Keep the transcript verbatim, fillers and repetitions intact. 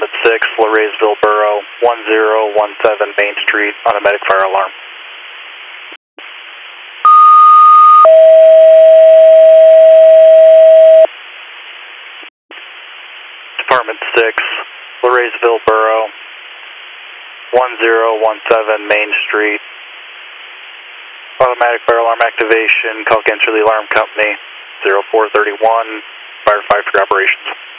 Department six, Floresville Borough, one zero one seven Main Street, automatic fire alarm. Department six, Floresville Borough, one zero one seven Main Street, automatic fire alarm activation, call Kansas City Alarm Company, zero four three one, fire five for operations.